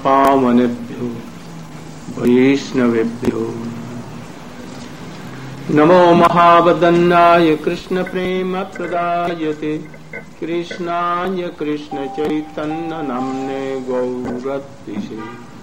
पावनेभ्यो वैष्णवेभ्यो नमो महावदन्नाय कृष्ण प्रेम प्रदायते कृष्णाय कृष्ण चैतन्य नाम्ने गौरत्विषे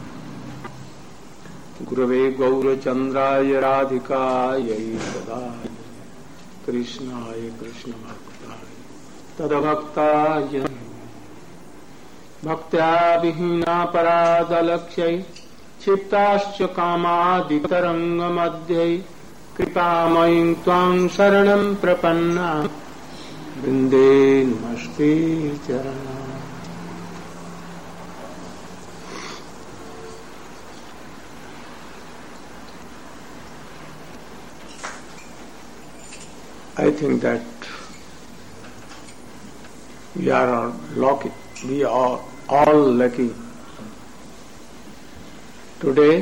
गुरवे गौरचंद्राय राधिकायै तदाय कृष्णाय कृष्ण भक्ताय तदभक्ताय भक्त्या विहीना परादलक्ष्यै क्षिप्ताश्च कामादितरङ्गमध्यै कृपामयीं त्वां शरणं प्रपन्ना वृन्दे नमस्ते चरणा। I think that we are all lucky today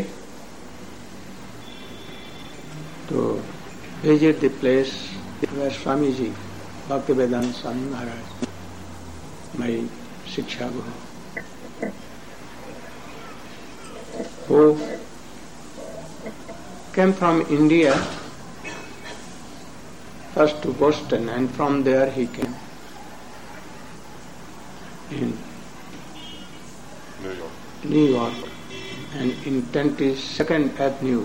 to visit the place where Swamiji, Bhaktivedanta Swami Maharaj, my Shiksha Guru, who came from India first to Boston, and from there he came in New York, and in 22nd Avenue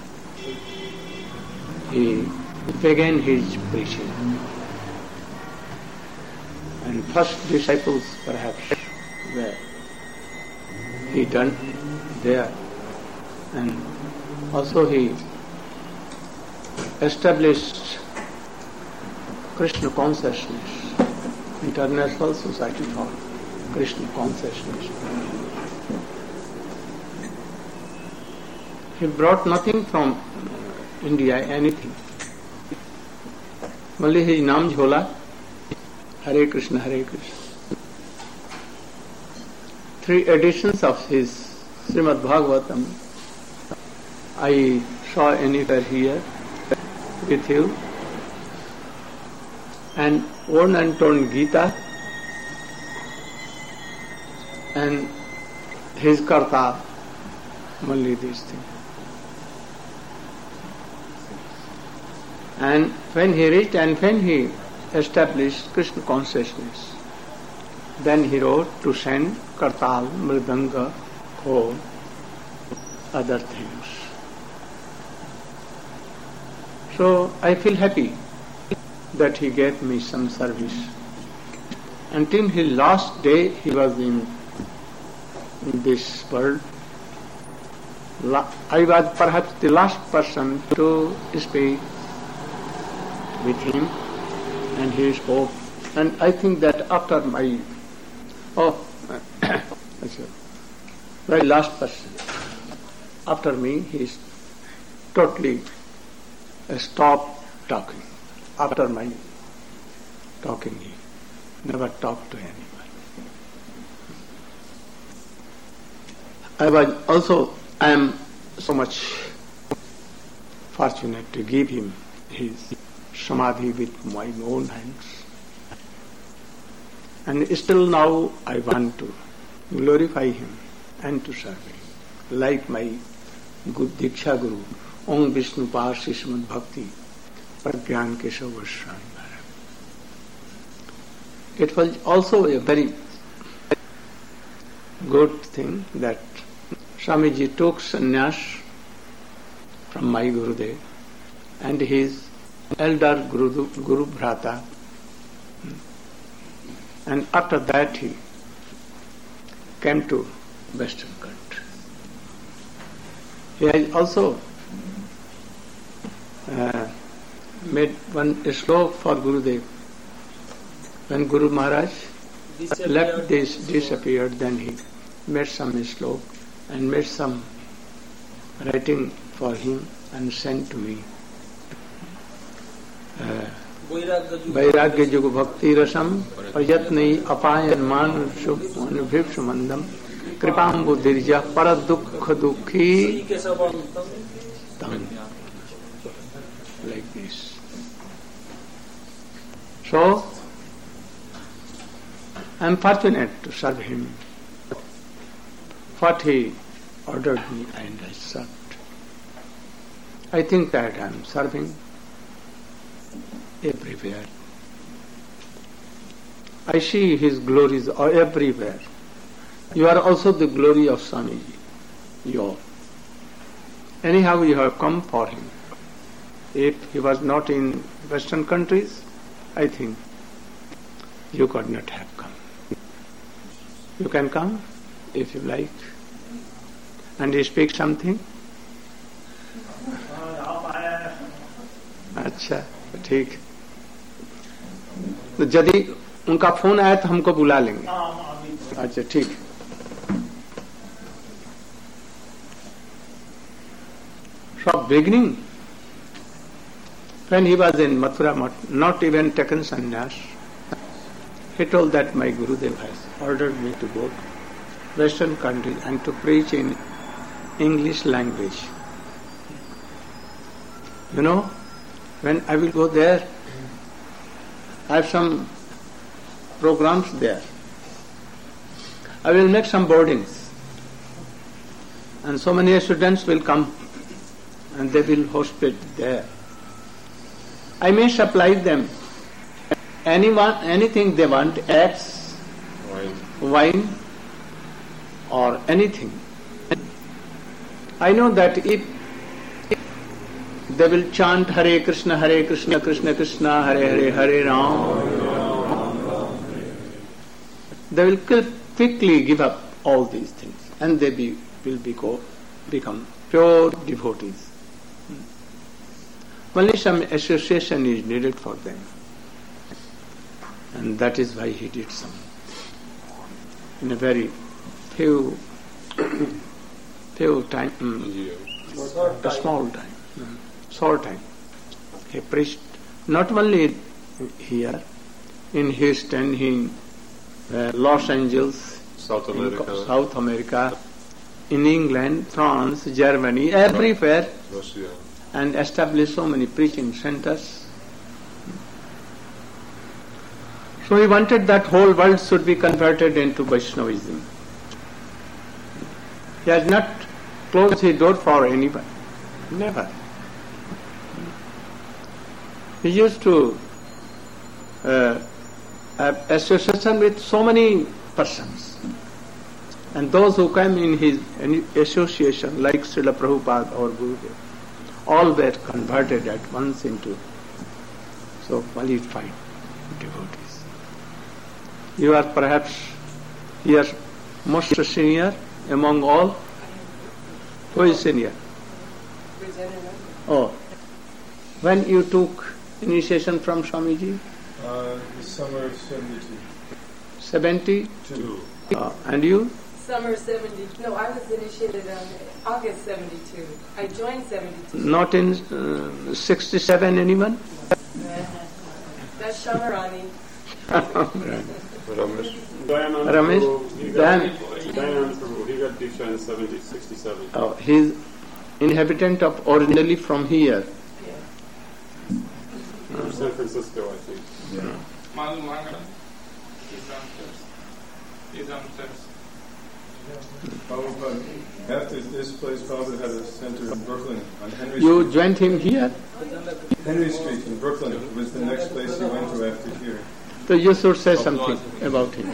he began his preaching. And first disciples perhaps were he done there, and also he established Krishna Consciousness, International Society for Krishna Consciousness. He brought nothing from India, anything. Only his Nam Jhola, Hare Krishna, Hare Krishna. 3 editions of his Srimad Bhagavatam I saw anywhere here with you, and one untorn Gita, and his Karta, only these things. And when he reached and when he established Krishna consciousness, then he wrote to send Kartal, Mridanga, Khol, other things. So I feel happy that he gave me some service. Until his last day he was in this world. I was perhaps the last person to speak with him, and he spoke. And I think that after my very last person, after me, he totally stopped talking. After my talking, he never talked to anyone. I am so much fortunate to give him his samadhi with my own hands. And still now I want to glorify him and to serve him, like my good Diksha Guru, Om Vishnu Pasi Srimad Bhakti Pragyan Keshav Goswami Maharaj. It was also a very good thing that Swamiji took sannyas from my Gurudev and his elder Guru Bhrata, and after that he came to Western country. He has also made one slok for Gurudev. When Guru Maharaj disappeared, then he made some slok and made some writing for him and sent to me. वैराग्य जुग भक्ति रसम प्रयत्न अपायन मान शुभ मंदम कृपाम बुद्धिर्ज पर दुख दुखी like this. So I am fortunate to serve him what he ordered me and I served. I think that I am serving everywhere. I see his glories are everywhere. You are also the glory of Swamiji. You all. Anyhow, you have come for him. If he was not in Western countries, I think you could not have come. You can come if you like. And you speak something? अच्छा, ठीक. तो यदि उनका phone आया तो हमको बुला लेंगे. अच्छा, ठीक. From beginning, when he was in Mathura, not even taken sannyas, he told that my Gurudev has ordered me to go to Western countries and to preach in English language. You know, when I will go there, I have some programs there. I will make some boardings, and so many students will come and they will host it there. I may supply them anything they want, eggs, wine, or anything. I know that if they will chant Hare Krishna, Krishna Krishna, Hare Hare, Hare Ram, they will quickly give up all these things and they will become pure devotees. Only some association is needed for them. And that is why he did some. In a very few time, a small time, short time. He preached not only here, in Houston, in Los Angeles, South America, in England, France, Germany, everywhere, Russia, and established so many preaching centers. So he wanted that whole world should be converted into Vaishnavism. He has not closed his door for anyone. Never. He used to have association with so many persons. And those who came in his association, like Srila Prabhupada or Gurudev, all were converted at once into so qualified devotees. You are perhaps here most senior among all. Who is senior? Oh, when you took initiation from Swamiji? The summer of 72. 72? And you? Summer 70. No, I was initiated on August 72. I joined 72. Not in 67, anyone? That's Shamarani. Ramesh. Ramesh? Dayanand Prabhu. He got Diksha in 67. Oh, he's inhabitant of originally from here. From San Francisco, I think. Yeah. Malu Mangala. He's downstairs. After this place, Prabhupada had a center in Brooklyn on Henry You Street. joined him here? Henry Street in Brooklyn was the next place he went to after here. So you should say something about him.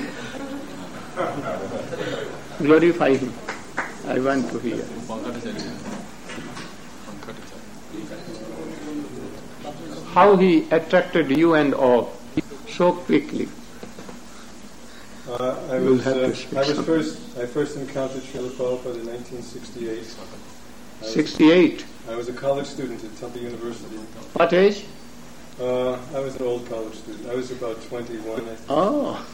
Glorify him. I want to hear. How he attracted you and all so quickly. I first encountered Srila Prabhupada in 1968. 68. I was a college student at Temple University. What age? I was an old college student. I was about 21, I think. Oh.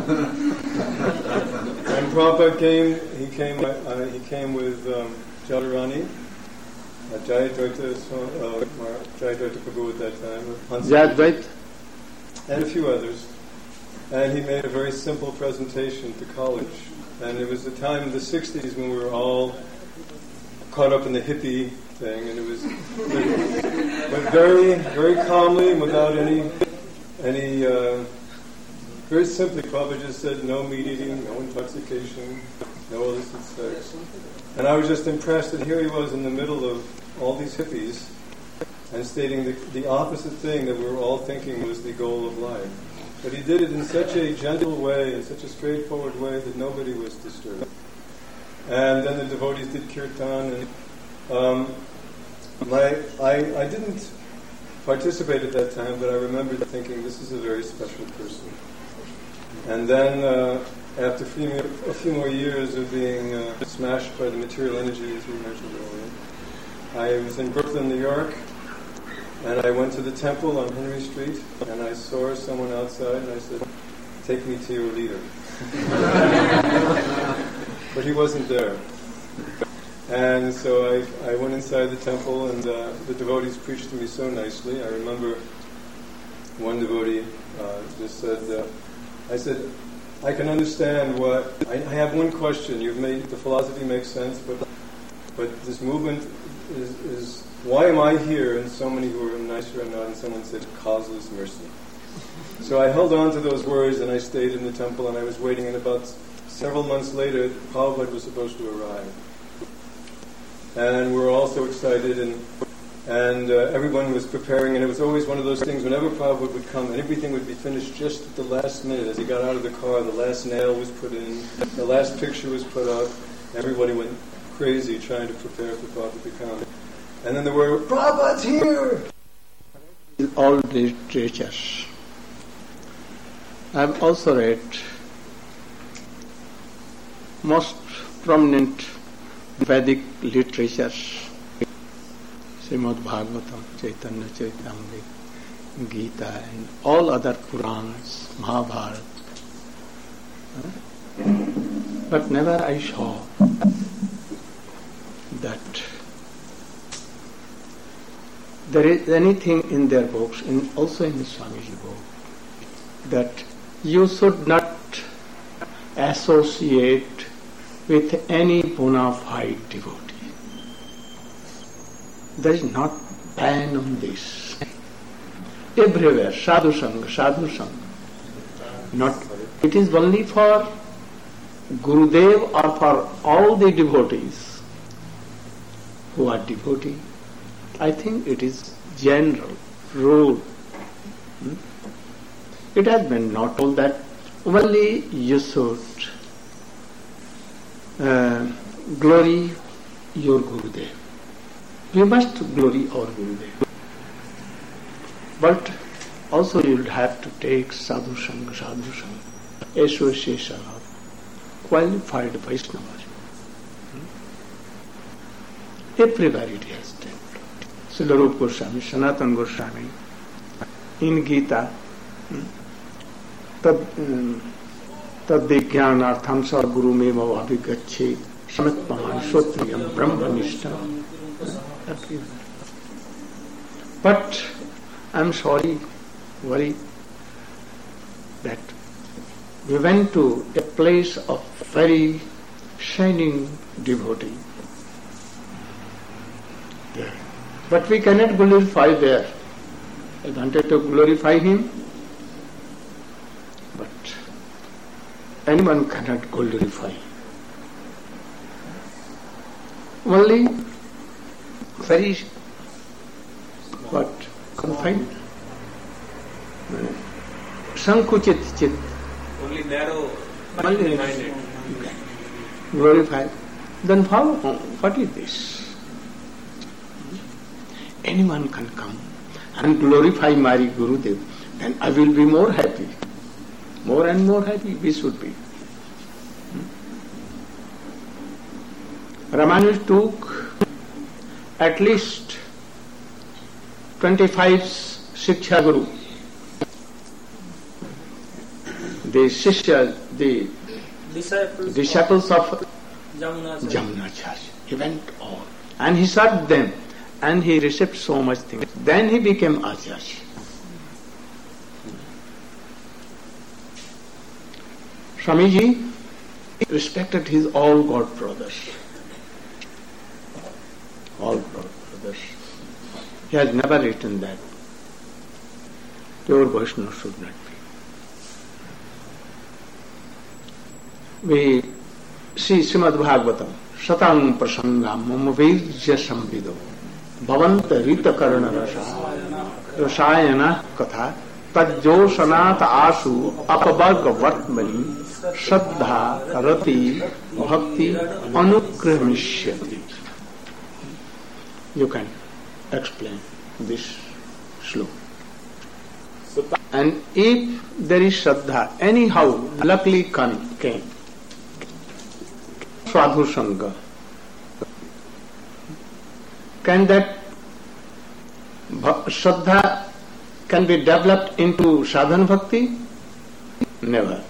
And Prabhupada he came with Jadharani, Jayadvaita Prabhu at that time, Jayadvaita. and a few others. And he made a very simple presentation to college. And it was the time in the 60s when we were all caught up in the hippie thing, and it was but very, very calmly, without any very simply, Prabhupada just said no meat eating, no intoxication, no illicit sex. And I was just impressed that here he was in the middle of all these hippies and stating the opposite thing that we were all thinking was the goal of life. But he did it in such a gentle way, in such a straightforward way that nobody was disturbed. And then the devotees did kirtan, and I didn't participate at that time, but I remember thinking this is a very special person. And then after a few more years of being smashed by the material energy, as we mentioned earlier, I was in Brooklyn, New York, and I went to the temple on Henry Street, and I saw someone outside, and I said, "Take me to your leader." But he wasn't there. And so I went inside the temple, and the devotees preached to me so nicely. I remember one devotee just said, I said, "I can understand what, I have one question. You've made, the philosophy makes sense, but this movement is why am I here and so many who are nicer are not?" And someone said, "Causeless mercy." So I held on to those words, and I stayed in the temple, and I was waiting, and about several months later, Prabhupada was supposed to arrive. And we were all so excited, and everyone was preparing, and it was always one of those things, whenever Prabhupada would come, and everything would be finished just at the last minute. As he got out of the car, the last nail was put in, the last picture was put up, everybody went crazy trying to prepare for Prabhupada to come. And then there were, "Prabhupada's here!" All literatures. I have also read most prominent Vedic literatures, Srimad Bhagavatam, Chaitanya Charitamrita, Gita, and all other Purans, Mahabharata. But never I saw that there is anything in their books, also in the Swamiji book, that you should not associate with any bona fide devotee. There is not ban on this. Everywhere, sadhu sangha. Not, it is only for Gurudev or for all the devotees who are devotee. I think it is general rule. It has been not told that only you should glory your Gurudev. You must glory our Gurudev. But also you will have to take sadhu sangha, association of qualified Vaishnavas. Everywhere it has been. Srila Rupa Goswami, Sanatana Goswami, in Gita, तद्विज्ञानार्थं स गुरुमेव अभिगच्छेत् समित्तमं श्रोत्रियं ब्रह्मनिष्ठम्. But I am worried that we went to a place of very shining devotee there. But we cannot glorify there. I wanted to glorify him, but anyone cannot glorify. Only very confined. Sankuchit chit. Only narrow, Only minded. Glorify. Then how? What is this? Anyone can come and glorify my Gurudev, then I will be more happy. More and more happy we should be. Ramanuja took at least 25 Shiksha Guru. The Shishya, the disciples of Jamunacharya. He went all. And he served them. And he received so much things. Then he became Acharya. Swamiji respected his all God brothers. All God brothers. He has never written that pure Vaishnava should not be. We Shri Shrimad Bhagavatam शतांग प्रसंगा मम वीर्य संविदो भवंत ऋत कर्ण रसायन कथा तज्जोषनाथ आशु अपवर्ग वर्तमनि श्रद्धा रति भक्ति अनुक्रमिष्यति. You can explain this slow. And if there is Shraddha, anyhow, luckily came, Sadhu Sangha, can that Shraddha can be developed into sadhana bhakti? Never.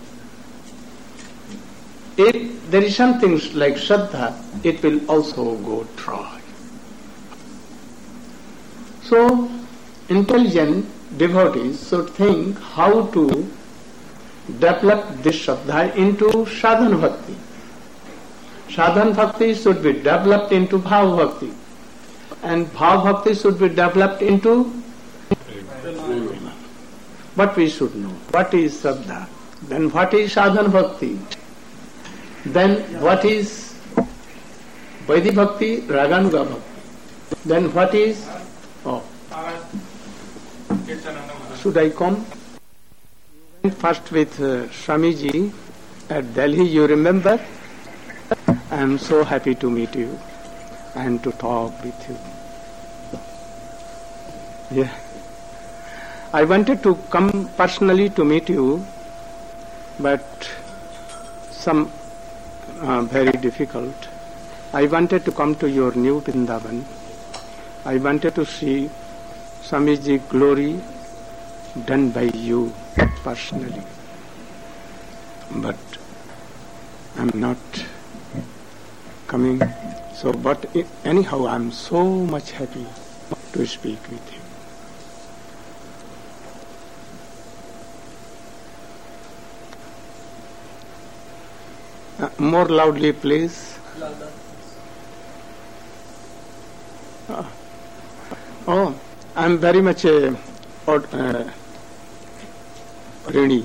If there is something like Shraddha, it will also go dry. So, intelligent devotees should think how to develop this Shraddha into sadhana bhakti. Sadhana bhakti should be developed into bhava bhakti. And bhava bhakti should be developed into prema. But we should know what is Shraddha, then what is sadhana bhakti, then what is Vaidhi bhakti, Raganuga bhakti, then what is should I come? First with Swamiji at Delhi, you remember? I am so happy to meet you and to talk with you. Yeah. I wanted to come personally to meet you, but some very difficult. I wanted to come to your new Vrindavan. I wanted to see Swamiji glory done by you personally. But I am not coming. So, but anyhow, I am so much happy to speak with you. More loudly, please. Oh, I am very much rini.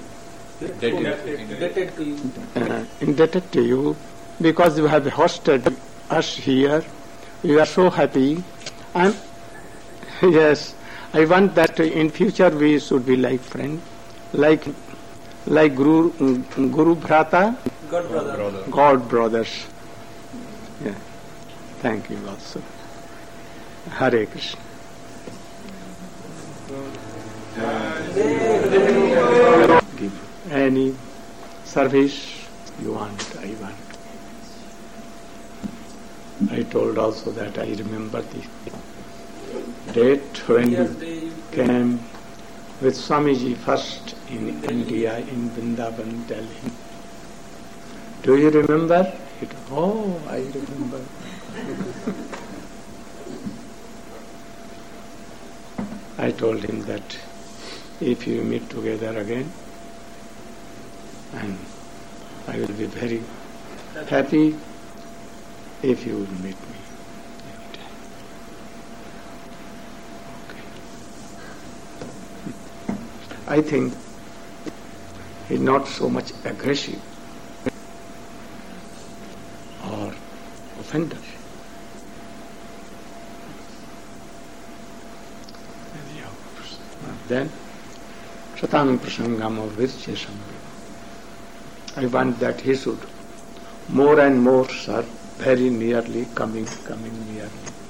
Indebted to you because you have hosted us here. We are so happy. Yes, I want that in future we should be like friends, like Guru Bhrata, God brothers. Yeah. Thank you also. Hare Krishna. Give any service you want, I want. I told also that I remember the date when you came with Swamiji first in India, in Vrindavan, Delhi. Do you remember it? Oh, I remember. I told him that if you meet together again, and I will be very happy if you will meet me anytime. Okay. I think he's not so much aggressive or offender. Then, Satang Prasangam of Virtya Sambhava. I want that he should more and more serve very nearly, coming nearly.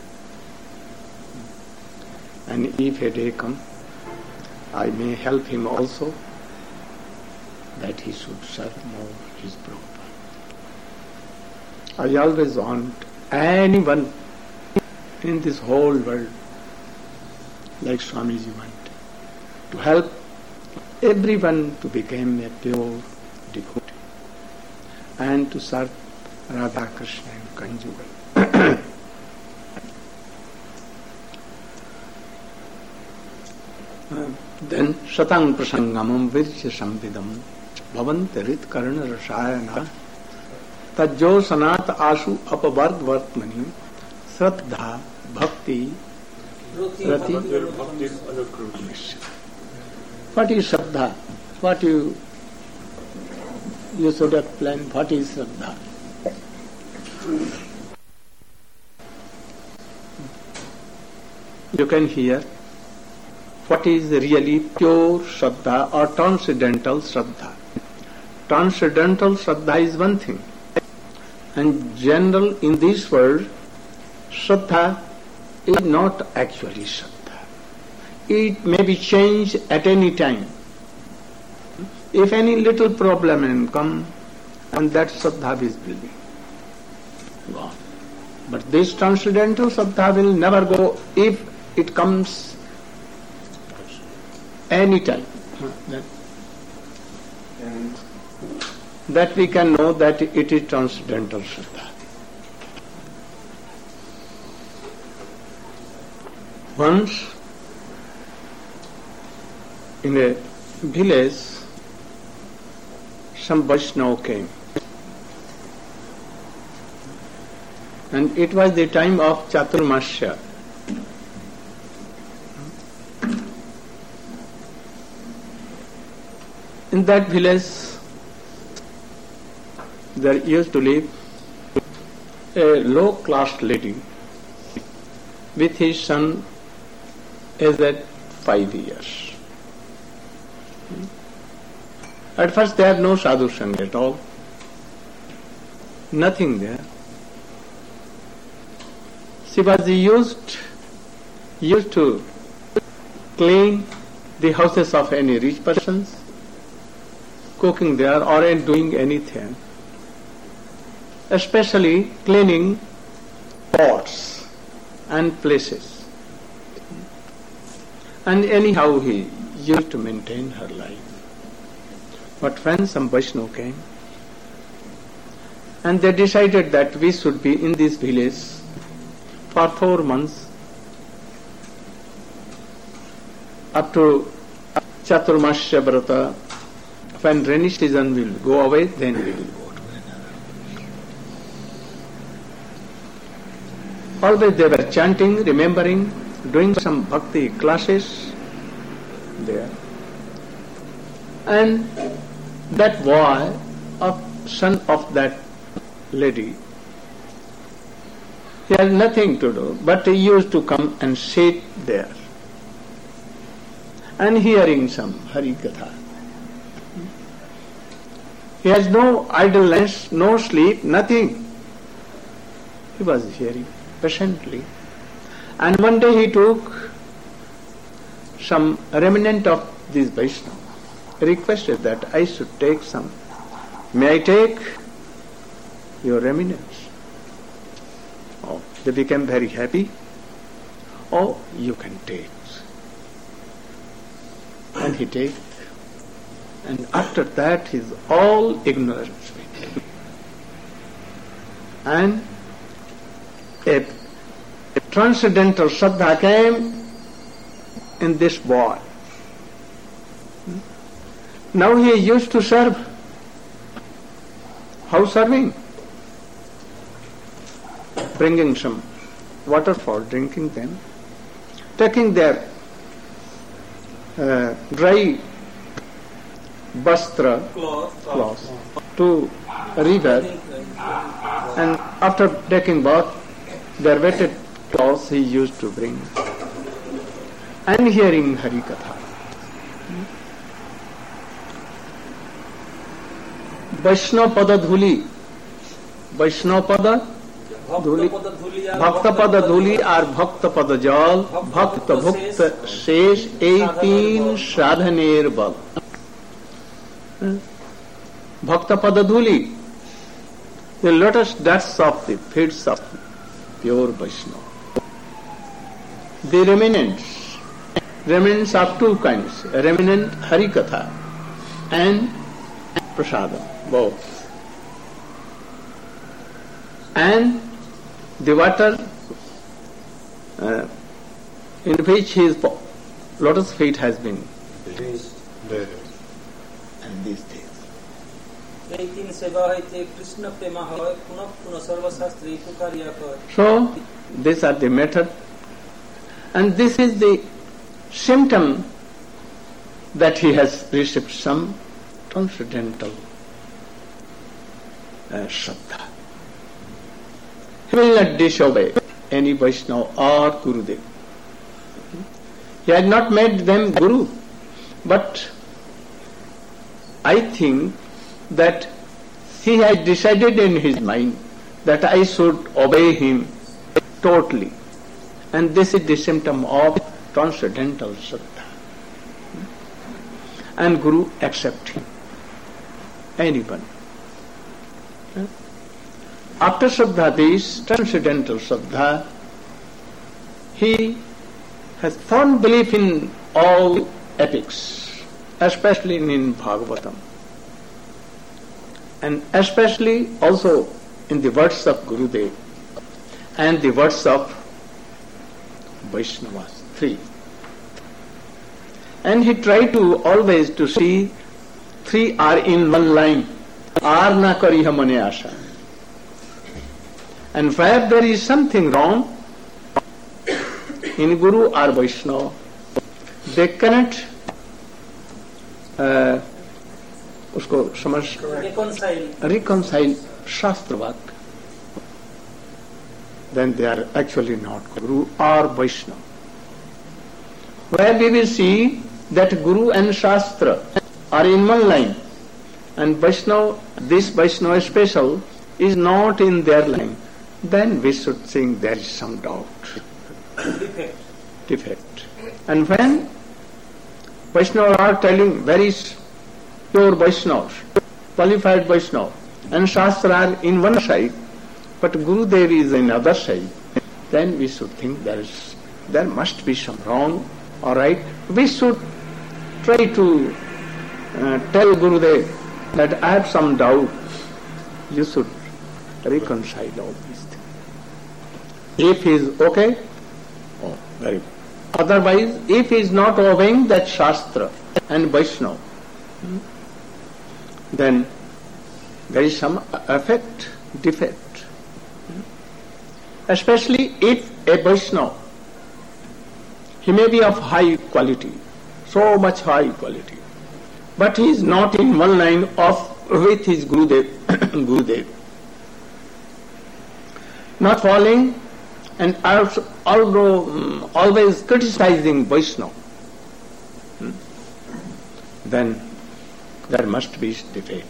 And if a day come, I may help him also that he should serve more his Prabhupada. I always want anyone in this whole world, like Swamiji wanted, to help everyone to become a pure devotee and to serve Radha Krishna in conjugal. Then Satang Prasangamam Virya Samvidam Bhavante Rit Karna Rasayana Tajjo Sanat Ashu Apavarg Vartmani Shraddha Bhakti Rati. What is Shraddha? What you should explain what is Shraddha? you can hear what is really pure Shraddha or transcendental Shraddha. Transcendental Shraddha is one thing, and general in this world, Shraddha is not actually Shraddha. It may be changed at any time. If any little problem come, and that Shraddha is building. Gone. But this transcendental Shraddha will never go if it comes any time. That we can know that it is transcendental Shraddha. Once in a village, some Vaishnava came, and it was the time of Chaturmasya. In that village, there used to live a low-class lady with his son aged 5 years. At first there no sadhu sangha at all, nothing there. She was used to clean the houses of any rich persons, cooking there or doing anything, especially cleaning pots and places. And anyhow he used to maintain her life. But when some Vaishnava came, and they decided that we should be in this village for 4 months up to Chaturmasya Vrata. When rainy season will go away, then we will go to another. Always they were chanting, remembering, doing some bhakti classes there. And that boy, son of that lady, he had nothing to do, but he used to come and sit there and hearing some Hari Katha. He has no idleness, no sleep, nothing. He was hearing patiently. And one day he took some remnant of this Vaishnava, requested that I should take some. May I take your remnants? Oh, they became very happy. Oh, you can take. And he take. And after that his all ignorance went. And a transcendental Shraddha came in this boy. Now he used to serve. How serving? Bringing some water for drinking them, taking their dry bastra cloth to a river, and after taking bath, their wetted clothes he used to bring, and hearing Hari Katha. Vaishnava pada dhuli, Vaishnava pada dhuli, Bhakta pada dhuli और भक्त पद जल, भक्त भुक्त शेष এই तीन साधनेर बल. Bhakta pada dhuli, the lotus dust of the feet of pure Vaishnava. The remnants of two kinds, remnant Hari Katha and Prasadam, both. And the water in which his lotus feet has been bathed, and these things. So these are the method, and this is the symptom that he has received some transcendental Shraddha. He will not disobey any Vaishnava or Gurudev. He had not made them Guru. But I think that he had decided in his mind that I should obey him totally. And this is the symptom of transcendental Shraddha. And Guru accept him. Anyone. After Shraddha, this transcendental Shraddha, he has firm belief in all epics, especially in Bhagavatam, and especially also in the words of Gurudev and the words of Vaishnavas, 3. And he tried to always to see 3 are in one line. Ar na kariha mane asha. And where there is something wrong in Guru or Vaishnava, they cannot उसको समझ reconcile Shastra Vak. Then they are actually not Guru or Vaishnava. Where we will see that Guru and Shastra are in one line, and Vaishnava, this Vaishnava special, is not in their line, then we should think there is some doubt. Defect. And when Vaishnavas are telling very pure Vaishnavas, qualified Vaishnavas, and Shastra are in one side, but Gurudev is in other side, then we should think there must be some wrong. All right, we should try to tell Gurudev that I have some doubt. You should reconcile all these things. If he is okay, oh, very good. Otherwise, if he is not obeying that Shastra and Vaishnava, then there is some defect. Especially if a Vaishnava, he may be of high quality, so much high quality, but he is not in one line with his Gurudev. Not following and also always criticizing Vaishnava, then there must be defect.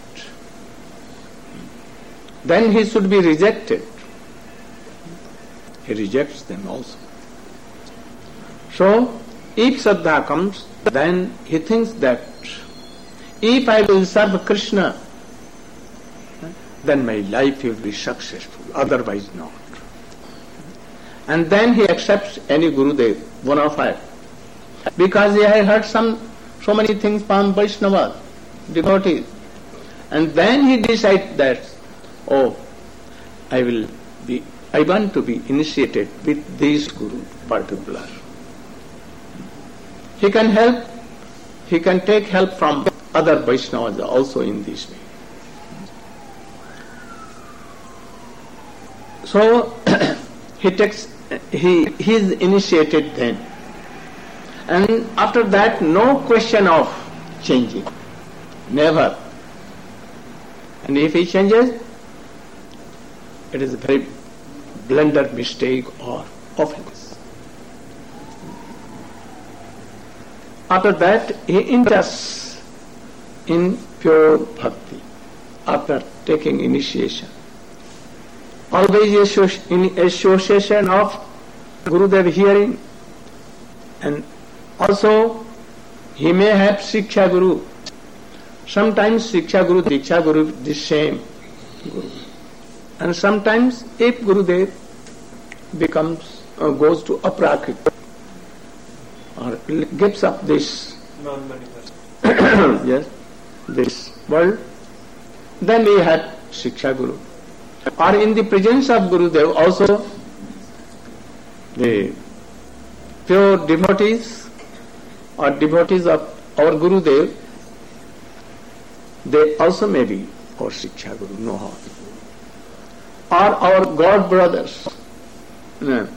Then he should be rejected. He rejects them also. So, if Shraddha comes, then he thinks that if I will serve Krishna, then my life will be successful, otherwise not. And then he accepts any Gurudev, bona fide, because he has heard so many things from Vaishnavas, devotees. And then he decides that, I want to be initiated with this Guru particular. He can take help from other Vaishnavas also in this way. So he is initiated then. And after that, no question of changing. Never. And if he changes, it is a very blunder, mistake or offense. After that, he enters in pure bhakti after taking initiation. Always in association of Gurudev hearing, and also he may have Shiksha Guru. Sometimes Shiksha Guru, Diksha Guru, the same Guru. And sometimes if Gurudev goes to Aprakrit or gives up this yes, this world, then we have Shiksha Guru. Or in the presence of Gurudev also, the pure devotees or devotees of our Gurudev, they also may be our Shiksha Guru, no harm. Or our God brothers, the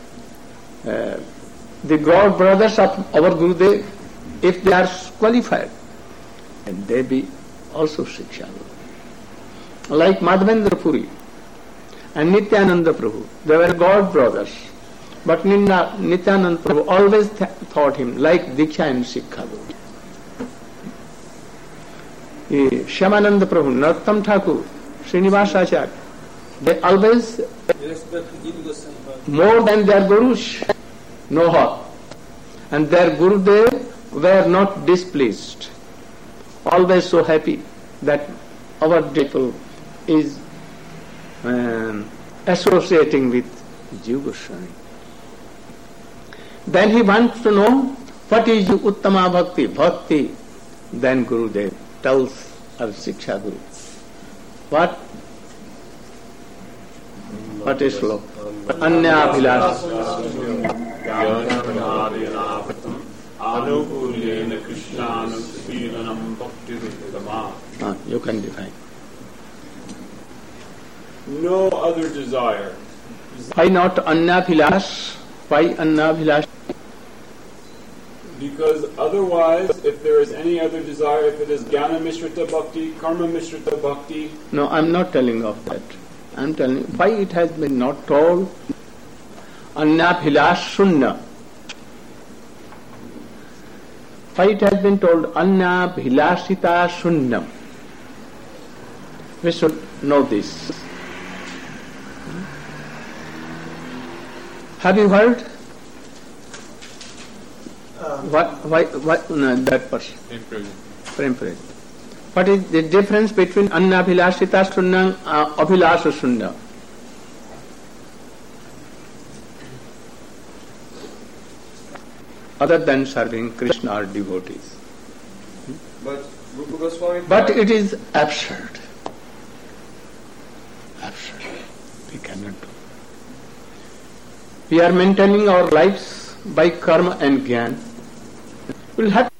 God brothers of our Gurudev, if they are qualified, then they be also Shiksha Guru. Like Madhavendra Puri and Nityananda Prabhu, they were God brothers, But Nityananda Prabhu always thought him like Diksha and Sikha Guru. Shyamananda Prabhu, Narottam Thakur, Srinivas Acharya, they always, more than their gurus, know how. And their Gurudev were not displeased. Always so happy that our people is associating with Jiva Goswami. Then he wants to know what is Uttama Bhakti. Bhakti. Then Gurudev tells our Shiksha Guru. What is sloka? Anya Bhilash. You can define. No other desire. Why not Anya Bhilash? Why Anya Bhilash? Because otherwise, if there is any other desire, if it is Jnana Mishrita Bhakti, Karma Mishrita Bhakti. No, I'm not telling of that. I'm telling why it has been not told Anya Bhilash Shunna. Why it has been told Anya Bhilashita Shunyam. We should know this. Have you heard? Why that person? Prem Praja. What is the difference between Anya Bhilashita Shunyam and Abhilasha Shunya? Other than serving Krishna or devotees. But Rupa Goswami. But it is absurd. Absurd. We cannot do. We are maintaining our lives by karma and jnana. We'll have